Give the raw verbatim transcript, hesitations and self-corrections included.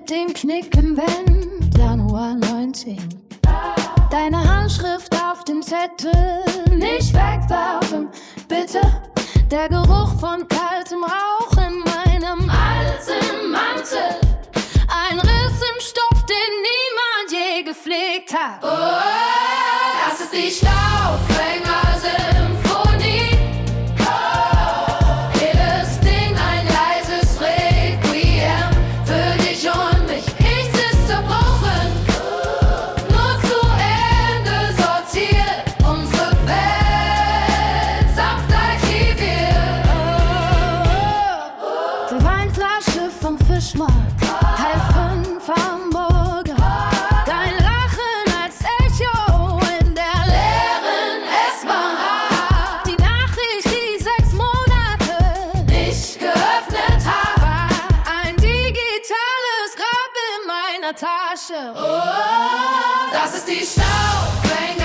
mit dem Knick im Band, Januar neunzehn. Deine Handschrift auf dem Zettel, nicht wegwerfen, bitte. Der Geruch von kaltem Rauch in meinem alten Mantel. Ein Riss im Stoff, den niemand je gepflegt hat. Oh, das ist die Staubfänger-Symphonie. Oh, jedes Ding ein leises Requiem für dich und mich. Nichts ist zerbrochen, nur zu Ende sortiert. Unsere Welt sanft archiviert. Oh, die Weinflasche vom Fischmarkt, halb fünf Hamburger. Dein Lachen als Echo in der leeren S-Bahn. Die Nachricht, die sechs Monate nicht geöffnet hat. Ein digitales Grab in meiner Tasche. Oh, das ist die Staubfänger.